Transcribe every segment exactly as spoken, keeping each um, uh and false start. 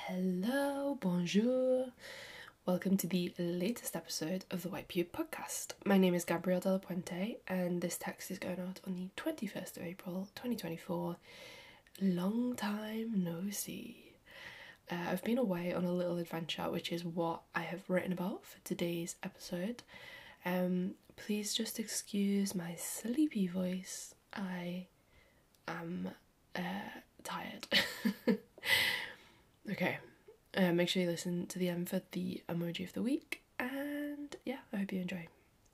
Hello, bonjour. Welcome to the latest episode of the White Pube podcast. My name is Gabrielle de la Puente, and this text is going out on the twenty-first of April, twenty twenty-four. Long time no see. Uh, I've been away on a little adventure, which is what I have written about for today's episode. Um, please just excuse my sleepy voice. I am uh, tired. Okay, uh, make sure you listen to the end for the emoji of the week, and yeah, I hope you enjoy.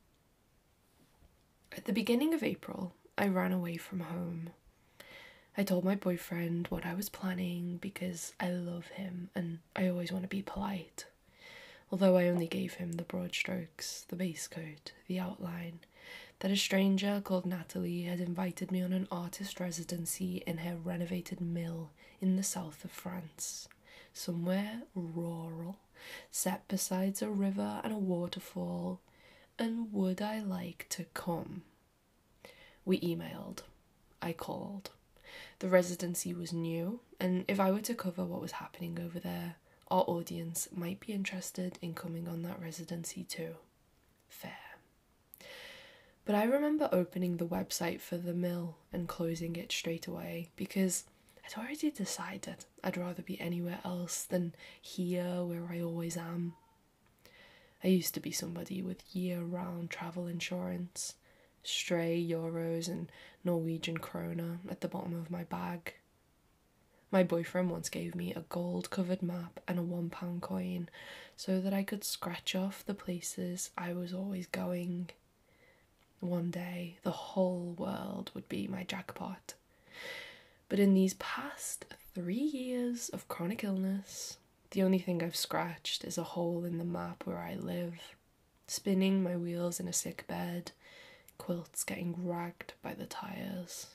At the beginning of April, I ran away from home. I told my boyfriend what I was planning because I love him and I always want to be polite. Although I only gave him the broad strokes, the base coat, the outline, that a stranger called Natalie had invited me on an artist residency in her renovated mill in the south of France. Somewhere rural, set beside a river and a waterfall, and would I like to come? We emailed. I called. The residency was new, and if I were to cover what was happening over there, our audience might be interested in coming on that residency too. Fair. But I remember opening the website for the mill and closing it straight away because I'd already decided I'd rather be anywhere else than here where I always am. I used to be somebody with year-round travel insurance, stray euros and Norwegian krona at the bottom of my bag. My boyfriend once gave me a gold-covered map and a one-pound coin so that I could scratch off the places I was always going. One day, the whole world would be my jackpot. But in these past three years of chronic illness, the only thing I've scratched is a hole in the map where I live, spinning my wheels in a sick bed, quilts getting ragged by the tires.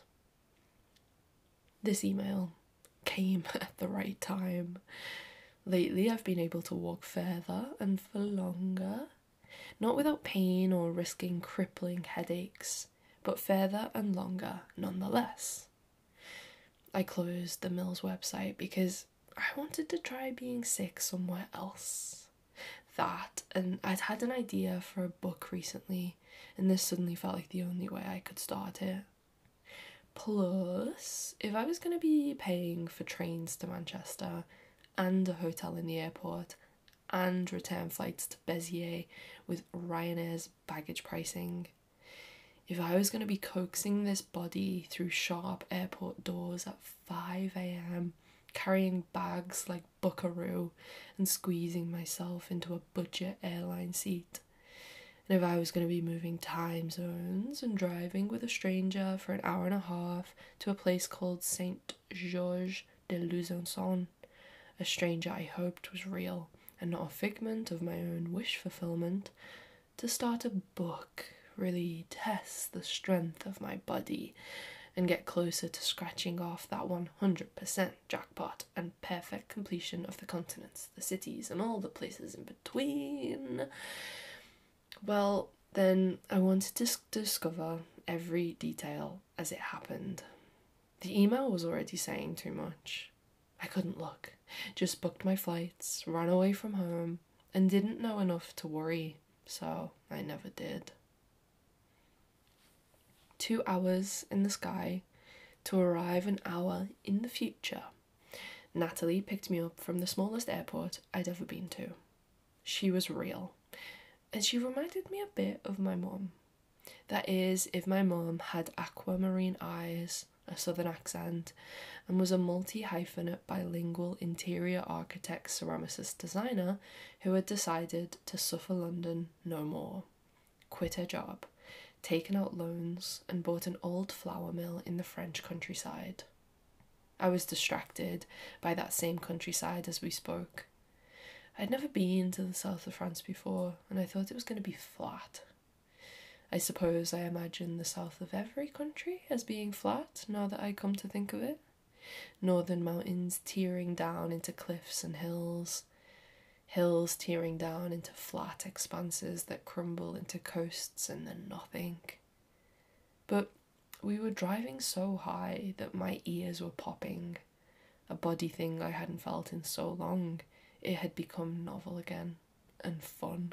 This email came at the right time. Lately, I've been able to walk further and for longer, not without pain or risking crippling headaches, but further and longer nonetheless. I closed the mill's website because I wanted to try being sick somewhere else. That, and I'd had an idea for a book recently, and this suddenly felt like the only way I could start it. Plus, if I was going to be paying for trains to Manchester, and a hotel in the airport, and return flights to Béziers with Ryanair's baggage pricing, if I was going to be coaxing this body through sharp airport doors at five a.m, carrying bags like Buckaroo and squeezing myself into a budget airline seat, and if I was going to be moving time zones and driving with a stranger for an hour and a half to a place called Saint Georges de Luzançon, a stranger I hoped was real and not a figment of my own wish fulfillment, to start a book really test the strength of my body and get closer to scratching off that one hundred percent jackpot and perfect completion of the continents, the cities, and all the places in between. Well, then I wanted to s- discover every detail as it happened. The email was already saying too much. I couldn't look, just booked my flights, ran away from home, and didn't know enough to worry, so I never did. Two hours in the sky to arrive an hour in the future. Natalie picked me up from the smallest airport I'd ever been to. She was real, and she reminded me a bit of my mum. That is, if my mum had aquamarine eyes, a southern accent, and was a multi-hyphenate bilingual interior architect ceramicist designer who had decided to suffer London no more, quit her job, taken out loans, and bought an old flour mill in the French countryside. I was distracted by that same countryside as we spoke. I'd never been to the south of France before, and I thought it was going to be flat. I suppose I imagine the south of every country as being flat, now that I come to think of it. Northern mountains tearing down into cliffs and hills, hills tearing down into flat expanses that crumble into coasts and then nothing. But we were driving so high that my ears were popping. a body thing I hadn't felt in so long. It had become novel again, and fun.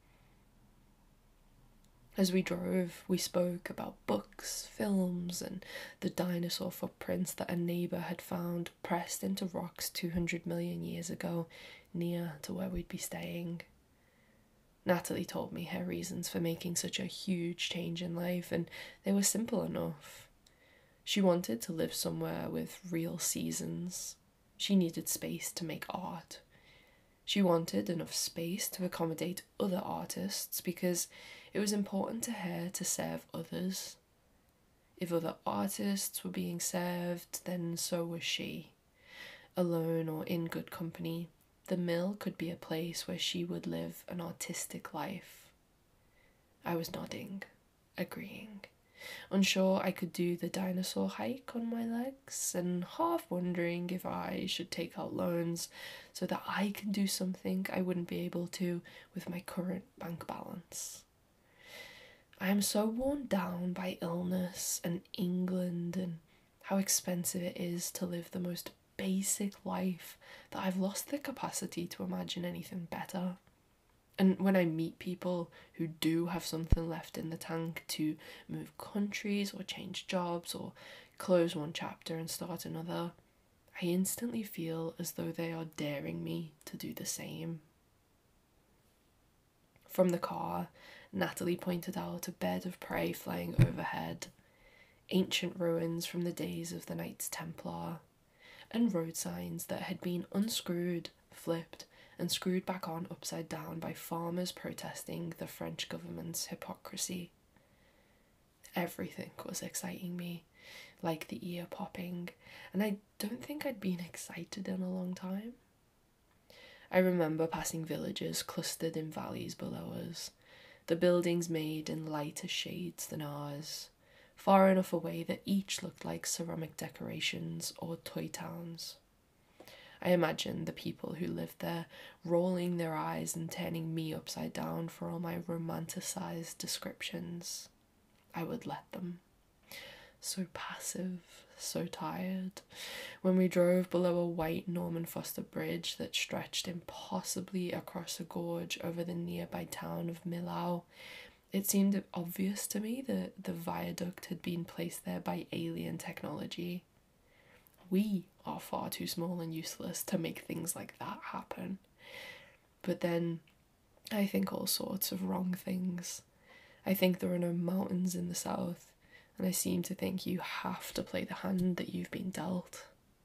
As we drove, we spoke about books, films, and the dinosaur footprints that a neighbour had found pressed into rocks two hundred million years ago, near to where we'd be staying. Natalie told me her reasons for making such a huge change in life, and they were simple enough. She wanted to live somewhere with real seasons. She needed space to make art. She wanted enough space to accommodate other artists because it was important to her to serve others. If other artists were being served, then so was she. Alone or in good company, the mill could be a place where she would live an artistic life. I was nodding, agreeing, unsure I could do the dinosaur hike on my legs, and half wondering if I should take out loans so that I can do something I wouldn't be able to with my current bank balance. I am so worn down by illness and England and how expensive it is to live the most basic life that I've lost the capacity to imagine anything better. And when I meet people who do have something left in the tank to move countries or change jobs or close one chapter and start another, I instantly feel as though they are daring me to do the same. From the car, Natalie pointed out a bed of prey flying overhead, ancient ruins from the days of the Knights Templar, and road signs that had been unscrewed, flipped, and screwed back on upside down by farmers protesting the French government's hypocrisy. Everything was exciting me, like the ear popping, and I don't think I'd been excited in a long time. I remember passing villages clustered in valleys below us, the buildings made in lighter shades than ours, far enough away that each looked like ceramic decorations or toy towns. I imagined the people who lived there rolling their eyes and turning me upside down for all my romanticised descriptions. I would let them. So passive, so tired. When we drove below a white Norman Foster bridge that stretched impossibly across a gorge over the nearby town of Millau, it seemed obvious to me that the viaduct had been placed there by alien technology. We are far too small and useless to make things like that happen. But then I think all sorts of wrong things. I think there are no mountains in the south, and I seem to think you have to play the hand that you've been dealt.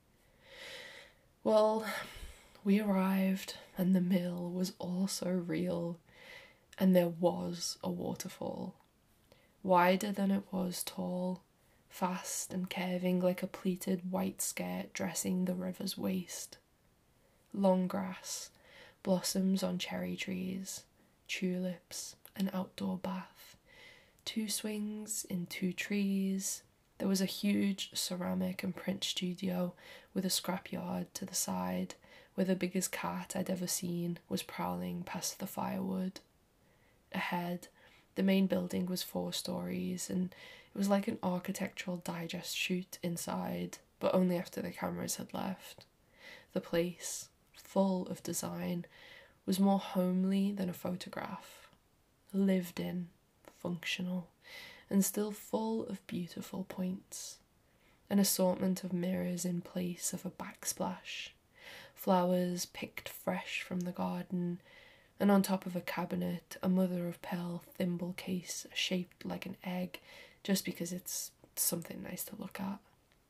Well, we arrived, and the mill was also real, and there was a waterfall, wider than it was tall, fast and curving like a pleated white skirt dressing the river's waist. Long grass, blossoms on cherry trees, tulips, an outdoor bath, two swings in two trees. There was a huge ceramic and print studio with a scrapyard to the side where the biggest cat I'd ever seen was prowling past the firewood. Ahead, the main building was four stories, and it was like an architectural digest shoot inside, but only after the cameras had left. The place, full of design, was more homely than a photograph. Lived in, functional, and still full of beautiful points. An assortment of mirrors in place of a backsplash. Flowers picked fresh from the garden, and on top of a cabinet, a mother-of-pearl thimble case shaped like an egg, just because it's something nice to look at.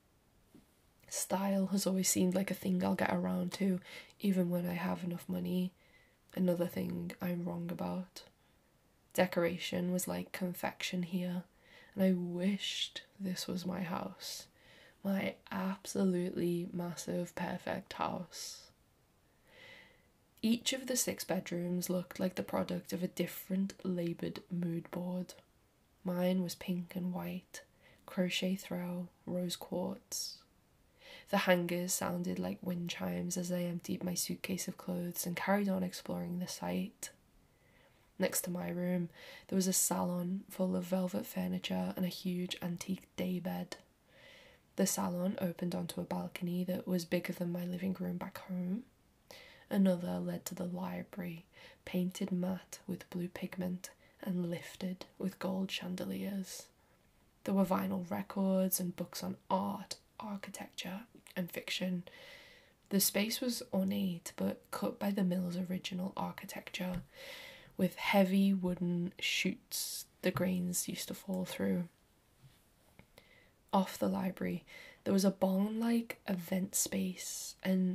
Style has always seemed like a thing I'll get around to, even when I have enough money. Another thing I'm wrong about. Decoration was like confection here, and I wished this was my house. My absolutely massive, perfect house. Each of the six bedrooms looked like the product of a different laboured mood board. Mine was pink and white, crochet throw, rose quartz. The hangers sounded like wind chimes as I emptied my suitcase of clothes and carried on exploring the site. Next to my room, there was a salon full of velvet furniture and a huge antique daybed. The salon opened onto a balcony that was bigger than my living room back home. Another led to the library, painted matte with blue pigment and lifted with gold chandeliers. There were vinyl records and books on art, architecture, and fiction. The space was ornate but cut by the mill's original architecture, with heavy wooden chutes the grains used to fall through. Off the library, there was a barn-like event space, and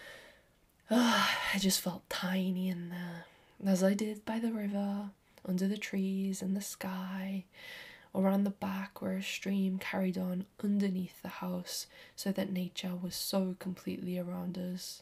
uh, I just felt tiny in there, as I did by the river, under the trees and the sky, around the back where a stream carried on underneath the house so that nature was so completely around us.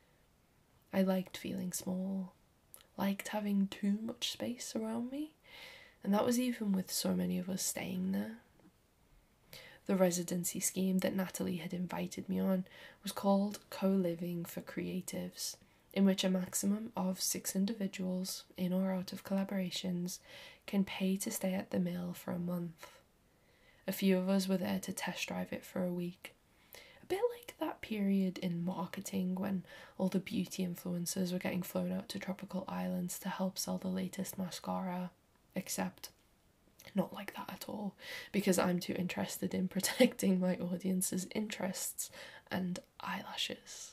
I liked feeling small, liked having too much space around me, and that was even with so many of us staying there. The residency scheme that Natalie had invited me on was called Co-Living for Creatives, in which a maximum of six individuals, in or out of collaborations, can pay to stay at the mill for a month. A few of us were there to test drive it for a week. A bit like that period in marketing when all the beauty influencers were getting flown out to tropical islands to help sell the latest mascara, except not like that at all, because I'm too interested in protecting my audience's interests and eyelashes.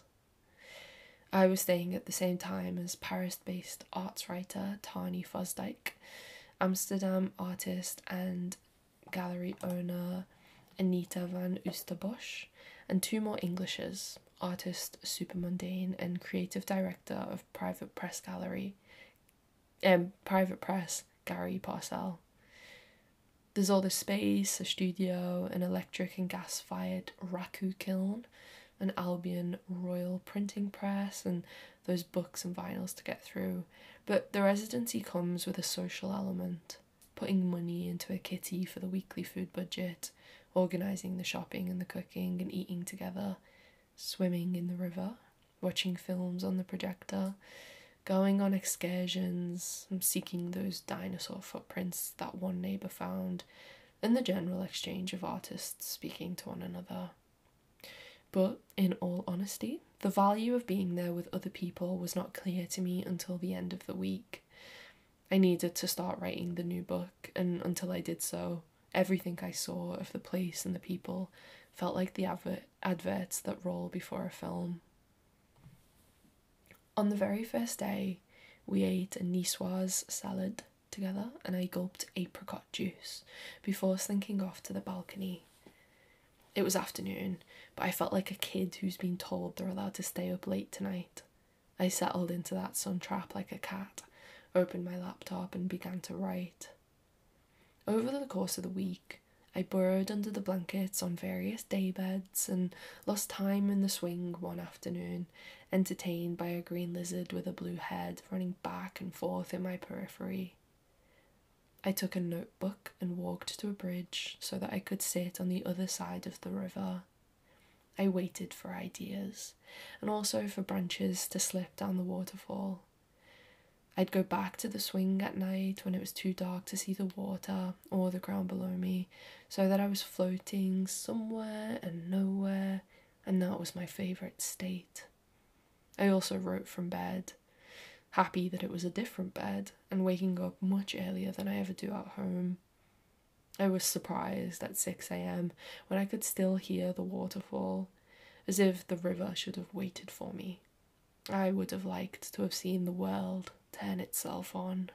I was staying at the same time as Paris-based arts writer Tani Fosdijk, Amsterdam artist and gallery owner Anita van Oosterbosch, and two more Englishes, artist Supermundane and creative director of Private Press Gallery, um, Private Press Gary Parcell. There's all this space, a studio, an electric and gas-fired raku kiln, an Albion Royal printing press, and those books and vinyls to get through. But the residency comes with a social element, putting money into a kitty for the weekly food budget, organising the shopping and the cooking and eating together, swimming in the river, watching films on the projector, going on excursions, seeking those dinosaur footprints that one neighbour found, and the general exchange of artists speaking to one another. But, in all honesty, the value of being there with other people was not clear to me until the end of the week. I needed to start writing the new book, and until I did so, everything I saw of the place and the people felt like the adver- adverts that roll before a film. On the very first day, we ate a niçoise salad together and I gulped apricot juice before slinking off to the balcony. It was afternoon, but I felt like a kid who's been told they're allowed to stay up late tonight. I settled into that sun trap like a cat, opened my laptop and began to write. Over the course of the week, I burrowed under the blankets on various daybeds and lost time in the swing one afternoon, entertained by a green lizard with a blue head running back and forth in my periphery. I took a notebook and walked to a bridge so that I could sit on the other side of the river. I waited for ideas, and also for branches to slip down the waterfall. I'd go back to the swing at night when it was too dark to see the water or the ground below me, so that I was floating somewhere and nowhere, and that was my favourite state. I also wrote from bed, happy that it was a different bed, and waking up much earlier than I ever do at home. I was surprised at six a.m. when I could still hear the waterfall, as if the river should have waited for me. I would have liked to have seen the world turn itself on.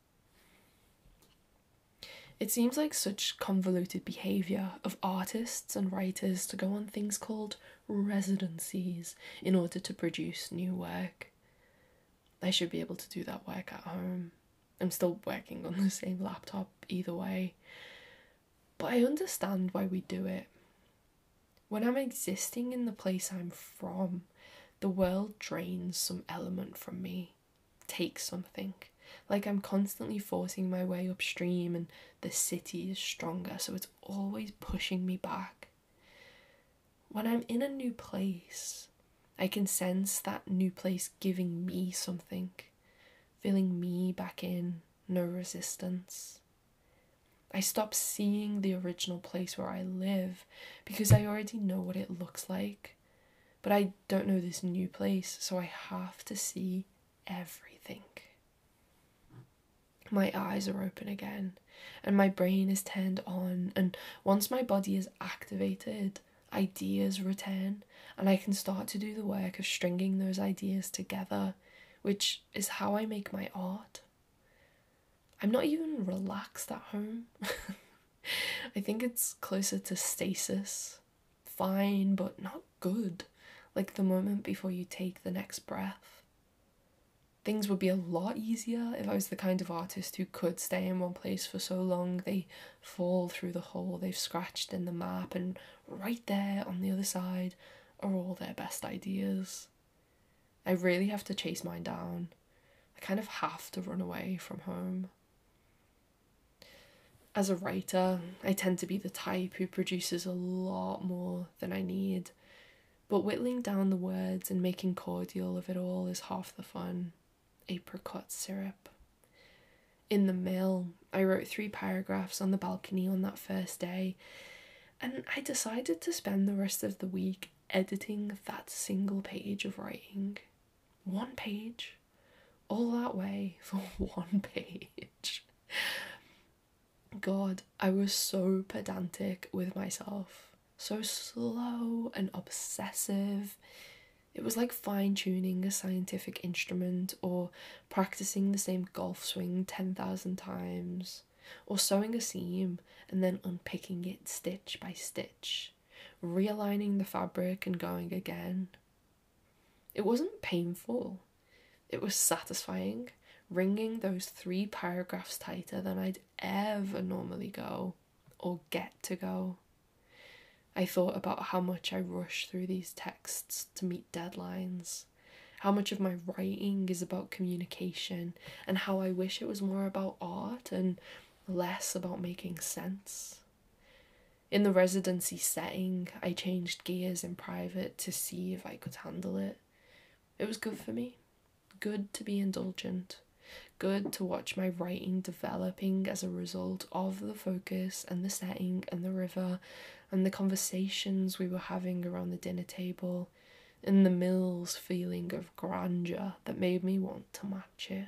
It seems like such convoluted behaviour of artists and writers to go on things called residencies in order to produce new work. I should be able to do that work at home. I'm still working on the same laptop either way. But I understand why we do it. When I'm existing in the place I'm from, the world drains some element from me, takes something. Like I'm constantly forcing my way upstream and the city is stronger, so it's always pushing me back. When I'm in a new place, I can sense that new place giving me something, filling me back in, no resistance. I stop seeing the original place where I live because I already know what it looks like. But I don't know this new place, so I have to see everything. My eyes are open again, and my brain is turned on, and once my body is activated, ideas return, and I can start to do the work of stringing those ideas together, which is how I make my art. I'm not even relaxed at home. I think it's closer to stasis. Fine, but not good. Like the moment before you take the next breath. Things would be a lot easier if I was the kind of artist who could stay in one place for so long they fall through the hole they've scratched in the map, and right there on the other side are all their best ideas. I really have to chase mine down. I kind of have to run away from home. As a writer, I tend to be the type who produces a lot more than I need, but whittling down the words and making cordial of it all is half the fun. Apricot syrup. In the mill, I wrote three paragraphs on the balcony on that first day, and I decided to spend the rest of the week editing that single page of writing. One page. All that way for one page. God, I was so pedantic with myself. So slow and obsessive. It was like fine-tuning a scientific instrument, or practicing the same golf swing ten thousand times, or sewing a seam and then unpicking it stitch by stitch, realigning the fabric and going again. It wasn't painful. It was satisfying, wringing those three paragraphs tighter than I'd ever normally go, or get to go. I thought about how much I rush through these texts to meet deadlines, how much of my writing is about communication, and how I wish it was more about art and less about making sense. In the residency setting, I changed gears in private to see if I could handle it. It was good for me, good to be indulgent, good to watch my writing developing as a result of the focus and the setting and the river and the conversations we were having around the dinner table, and the mill's feeling of grandeur that made me want to match it.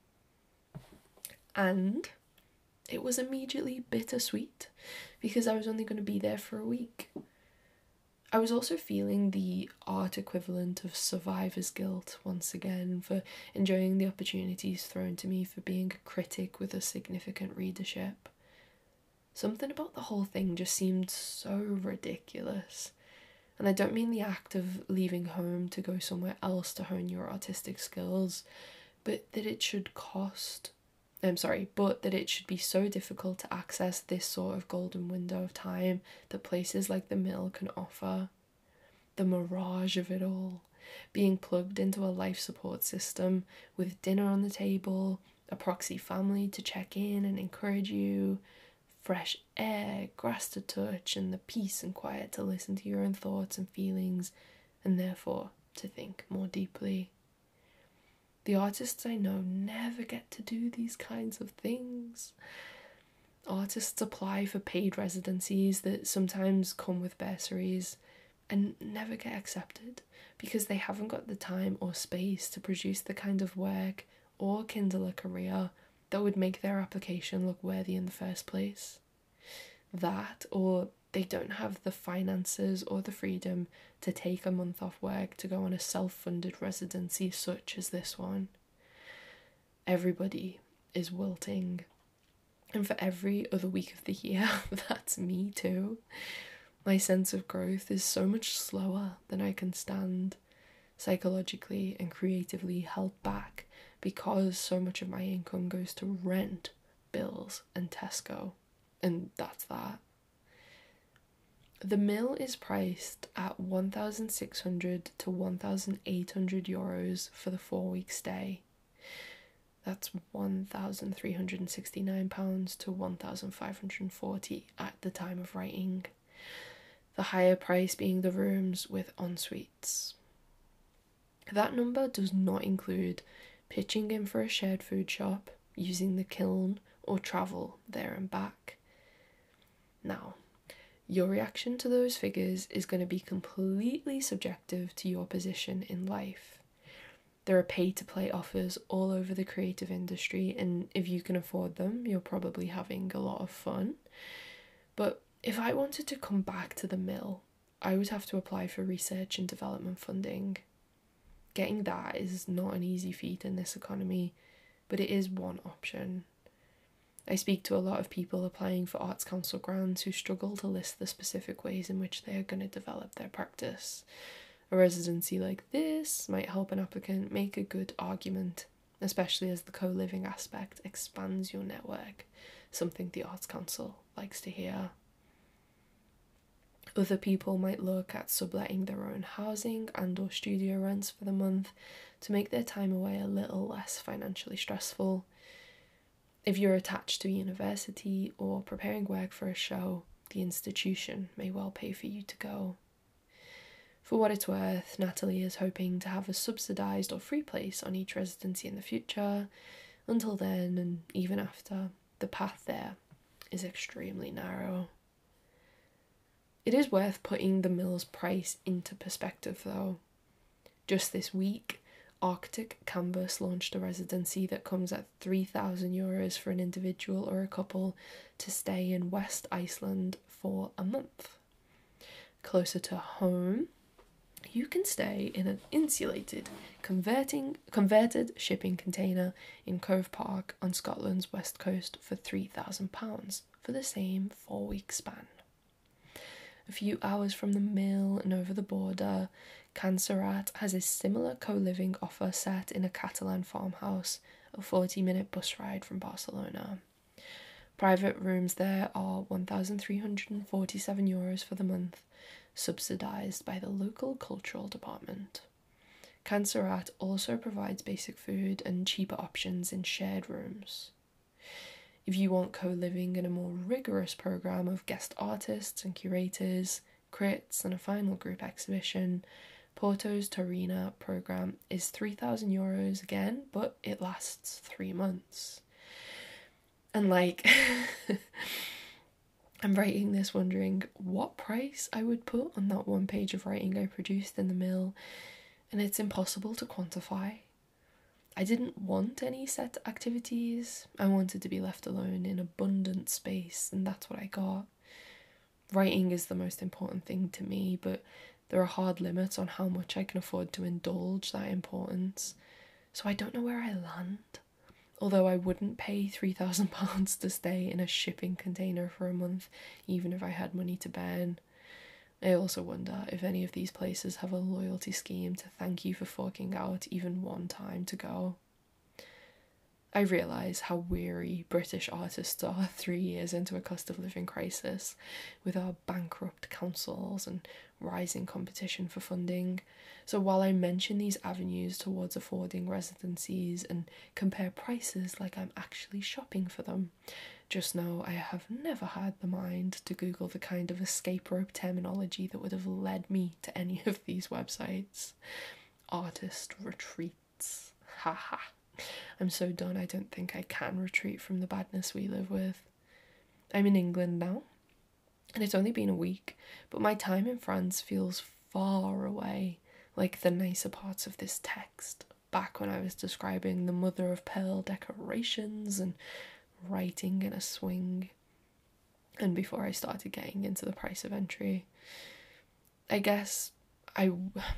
And it was immediately bittersweet because I was only going to be there for a week. I was also feeling the art equivalent of survivor's guilt once again for enjoying the opportunities thrown to me for being a critic with a significant readership. Something about the whole thing just seemed so ridiculous. And I don't mean the act of leaving home to go somewhere else to hone your artistic skills, but that it should cost. I'm sorry, but that it should be so difficult to access this sort of golden window of time that places like the mill can offer. The mirage of it all, being plugged into a life support system with dinner on the table, a proxy family to check in and encourage you, fresh air, grass to touch, and the peace and quiet to listen to your own thoughts and feelings, and therefore to think more deeply. The artists I know never get to do these kinds of things. Artists apply for paid residencies that sometimes come with bursaries and never get accepted because they haven't got the time or space to produce the kind of work or kindle a career that would make their application look worthy in the first place. That, or they don't have the finances or the freedom to take a month off work to go on a self-funded residency such as this one. Everybody is wilting. And for every other week of the year, that's me too. My sense of growth is so much slower than I can stand, psychologically and creatively held back because so much of my income goes to rent, bills, and Tesco. And that's that. The mill is priced at one thousand six hundred to one thousand eight hundred euros for the four-week stay. That's one thousand three hundred sixty-nine pounds to one thousand five hundred forty at the time of writing. The higher price being the rooms with en-suites. That number does not include pitching in for a shared food shop, using the kiln, or travel there and back. Now, your reaction to those figures is going to be completely subjective to your position in life. There are pay-to-play offers all over the creative industry, and if you can afford them, you're probably having a lot of fun. But if I wanted to come back to the mill, I would have to apply for research and development funding. Getting that is not an easy feat in this economy, but it is one option. I speak to a lot of people applying for Arts Council grants who struggle to list the specific ways in which they are going to develop their practice. A residency like this might help an applicant make a good argument, especially as the co-living aspect expands your network, something the Arts Council likes to hear. Other people might look at subletting their own housing and or studio rents for the month to make their time away a little less financially stressful. If you're attached to a university or preparing work for a show, the institution may well pay for you to go. For what it's worth, Natalie is hoping to have a subsidised or free place on each residency in the future. Until then, and even after, the path there is extremely narrow. It is worth putting the mill's price into perspective though. Just this week, Arctic Canvas launched a residency that comes at three thousand euros for an individual or a couple to stay in West Iceland for a month. Closer to home, you can stay in an insulated, converting, converted shipping container in Cove Park on Scotland's west coast for three thousand pounds for the same four-week span. A few hours from the mill and over the border, Cancerat has a similar co-living offer set in a Catalan farmhouse, a forty-minute bus ride from Barcelona. Private rooms there are one thousand three hundred forty-seven euros for the month, subsidised by the local cultural department. Cancerat also provides basic food and cheaper options in shared rooms. If you want co-living and a more rigorous programme of guest artists and curators, crits and a final group exhibition, Porto's Torina programme is three thousand euros again, but it lasts three months. And like, I'm writing this wondering what price I would put on that one page of writing I produced in the mill, and it's impossible to quantify. I didn't want any set activities. I wanted to be left alone in abundant space, and that's what I got. Writing is the most important thing to me, but there are hard limits on how much I can afford to indulge that importance, so I don't know where I land. Although I wouldn't pay three thousand pounds to stay in a shipping container for a month, even if I had money to burn. I also wonder if any of these places have a loyalty scheme to thank you for forking out even one time to go. I realise how weary British artists are three years into a cost of living crisis, with our bankrupt councils and rising competition for funding. So while I mention these avenues towards affording residencies and compare prices like I'm actually shopping for them, just know I have never had the mind to Google the kind of escape rope terminology that would have led me to any of these websites. Artist retreats. Haha. I'm so done I don't think I can retreat from the badness we live with. I'm in England now, and it's only been a week, but my time in France feels far away, like the nicer parts of this text, back when I was describing the mother of pearl decorations and writing in a swing, and before I started getting into the price of entry. I guess I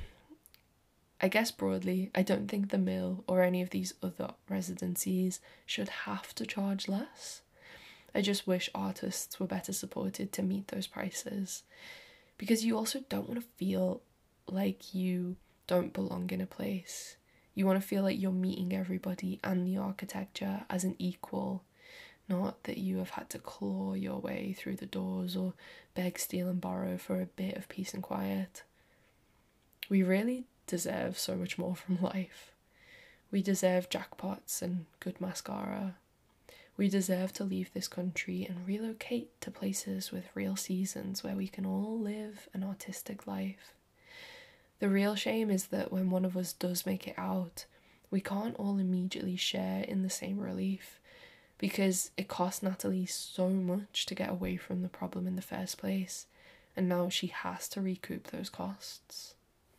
I guess broadly, I don't think the mill or any of these other residencies should have to charge less. I just wish artists were better supported to meet those prices, because you also don't want to feel like you don't belong in a place. You want to feel like you're meeting everybody and the architecture as an equal, not that you have had to claw your way through the doors or beg, steal and borrow for a bit of peace and quiet. We really deserve so much more from life. We deserve jackpots and good mascara. We deserve to leave this country and relocate to places with real seasons where we can all live an artistic life. The real shame is that when one of us does make it out, we can't all immediately share in the same relief, because it cost Natalie so much to get away from the problem in the first place, and now she has to recoup those costs.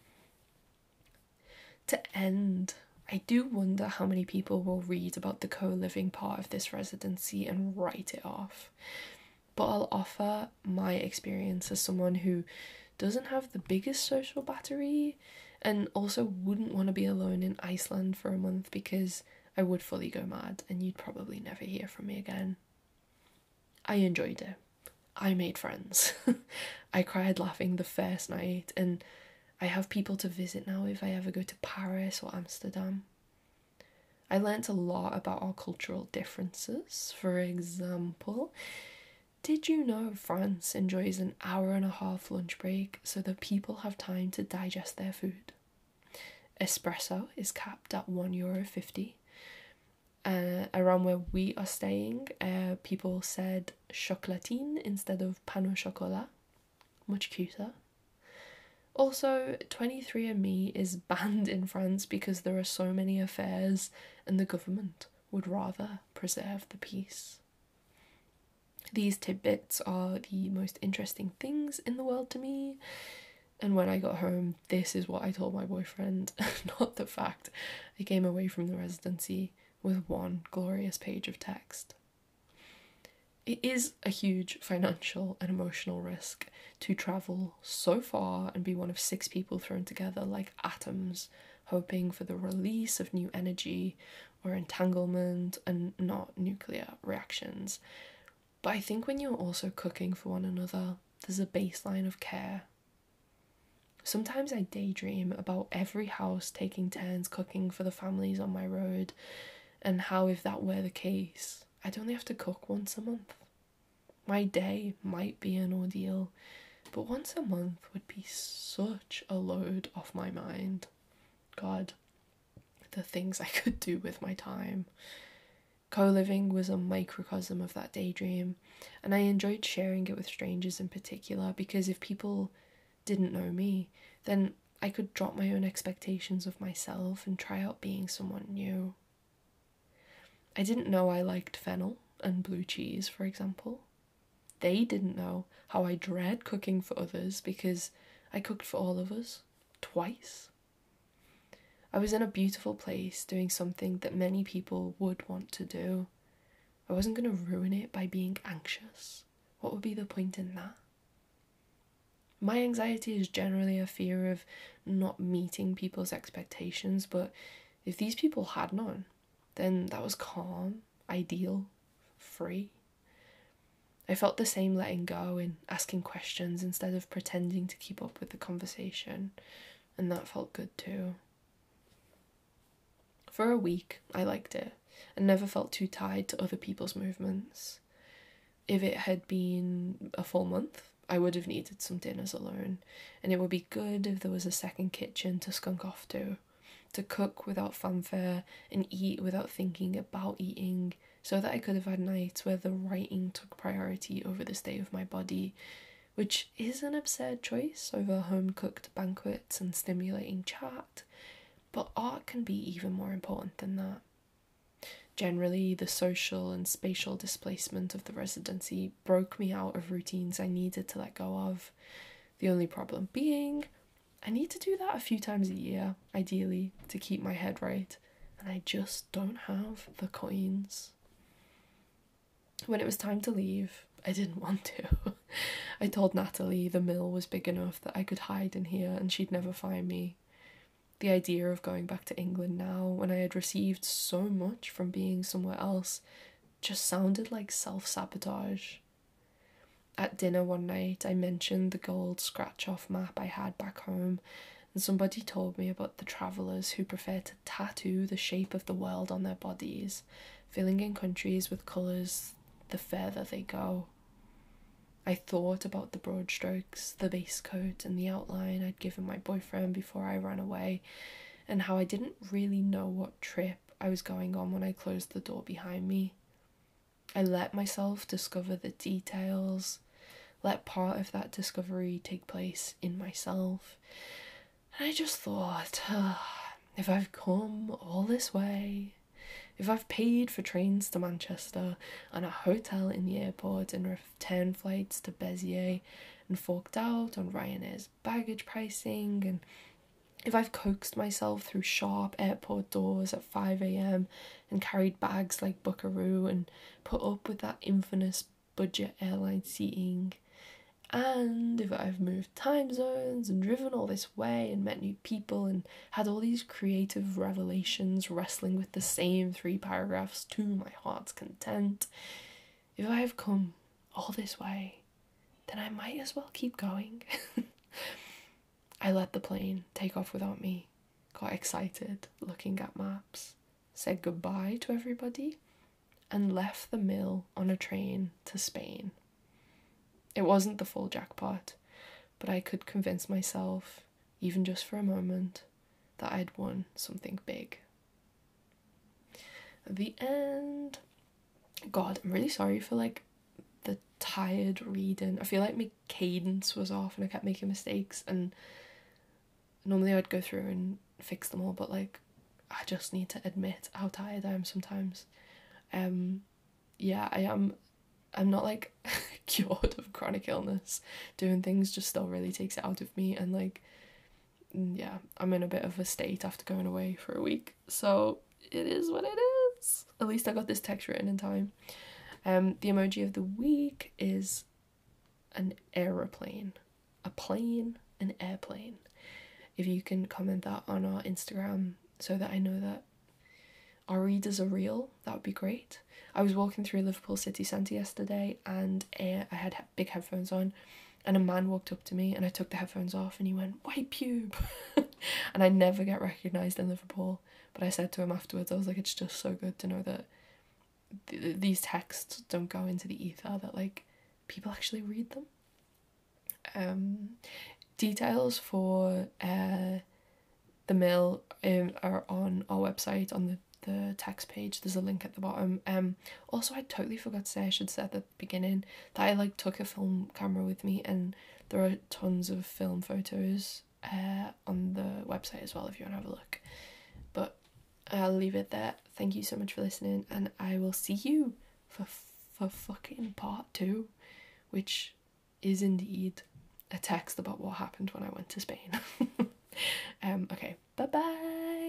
To end, I do wonder how many people will read about the co-living part of this residency and write it off. But I'll offer my experience as someone who doesn't have the biggest social battery and also wouldn't want to be alone in Iceland for a month because I would fully go mad and you'd probably never hear from me again. I enjoyed it. I made friends. I cried laughing the first night, and I have people to visit now if I ever go to Paris or Amsterdam. I learnt a lot about our cultural differences. For example, did you know France enjoys an hour and a half lunch break so that people have time to digest their food? Espresso is capped at one euro fifty. Uh, around where we are staying, uh, people said chocolatine instead of pain au chocolat. Much cuter. Also, twenty-three and me is banned in France because there are so many affairs and the government would rather preserve the peace. These tidbits are the most interesting things in the world to me, and when I got home, this is what I told my boyfriend, not the fact I came away from the residency with one glorious page of text. It is a huge financial and emotional risk to travel so far and be one of six people thrown together like atoms, hoping for the release of new energy or entanglement and not nuclear reactions. But I think when you're also cooking for one another, there's a baseline of care. Sometimes I daydream about every house taking turns cooking for the families on my road, and how if that were the case, I'd only have to cook once a month. My day might be an ordeal, but once a month would be such a load off my mind. God, the things I could do with my time. Co-living was a microcosm of that daydream, and I enjoyed sharing it with strangers in particular, because if people didn't know me, then I could drop my own expectations of myself and try out being someone new. I didn't know I liked fennel and blue cheese, for example. They didn't know how I dread cooking for others because I cooked for all of us, twice. I was in a beautiful place doing something that many people would want to do. I wasn't going to ruin it by being anxious. What would be the point in that? My anxiety is generally a fear of not meeting people's expectations, but if these people had none, then that was calm, ideal, free. I felt the same letting go and asking questions instead of pretending to keep up with the conversation, and that felt good too. For a week, I liked it, and never felt too tied to other people's movements. If it had been a full month, I would have needed some dinners alone, and it would be good if there was a second kitchen to skunk off to. To cook without fanfare and eat without thinking about eating, so that I could have had nights where the writing took priority over the state of my body, which is an absurd choice over home-cooked banquets and stimulating chat, but art can be even more important than that. Generally, the social and spatial displacement of the residency broke me out of routines I needed to let go of. The only problem being, I need to do that a few times a year, ideally, to keep my head right, and I just don't have the coins. When it was time to leave, I didn't want to. I told Natalie the mill was big enough that I could hide in here and she'd never find me. The idea of going back to England now, when I had received so much from being somewhere else, just sounded like self-sabotage. At dinner one night, I mentioned the gold scratch-off map I had back home, and somebody told me about the travellers who prefer to tattoo the shape of the world on their bodies, filling in countries with colours the further they go. I thought about the broad strokes, the base coat, and the outline I'd given my boyfriend before I ran away, and how I didn't really know what trip I was going on when I closed the door behind me. I let myself discover the details, let part of that discovery take place in myself, and I just thought, oh, if I've come all this way, If I've paid for trains to Manchester and a hotel in the airport and return flights to Beziers and forked out on Ryanair's baggage pricing, and if I've coaxed myself through sharp airport doors at five a.m. and carried bags like Buckaroo and put up with that infamous budget airline seating, and if I've moved time zones and driven all this way and met new people and had all these creative revelations wrestling with the same three paragraphs to my heart's content, if I have come all this way, then I might as well keep going. I let the plane take off without me, got excited looking at maps, said goodbye to everybody, and left the mill on a train to Spain. It wasn't the full jackpot, but I could convince myself, even just for a moment, that I'd won something big. At the end, God, I'm really sorry for like the tired reading. I feel like my cadence was off and I kept making mistakes, and normally I'd go through and fix them all, but like I just need to admit how tired I am sometimes. Um, yeah, I am. I'm not like cured of chronic illness. Doing things just still really takes it out of me, and like, yeah, I'm in a bit of a state after going away for a week. So it is what it is. At least I got this text written in time. Um, the emoji of the week is an aeroplane, a plane, an airplane. If you can comment that on our Instagram so that I know that our readers are real, that would be great. I was walking through Liverpool city centre yesterday, and uh, I had big headphones on, and a man walked up to me, and I took the headphones off and he went, "White pube." And I never get recognised in Liverpool, but I said to him afterwards, I was like, it's just so good to know that th- these texts don't go into the ether, that like people actually read them. Um, details for uh, the mill um, are on our website, on the the text page. There's a link at the bottom. Um also, I totally forgot to say, I should say at the beginning, that I like took a film camera with me, and there are tons of film photos uh on the website as well if you want to have a look. But I'll leave it there. Thank you so much for listening, and I will see you for for fucking part two, which is indeed a text about what happened when I went to Spain. um okay, bye bye.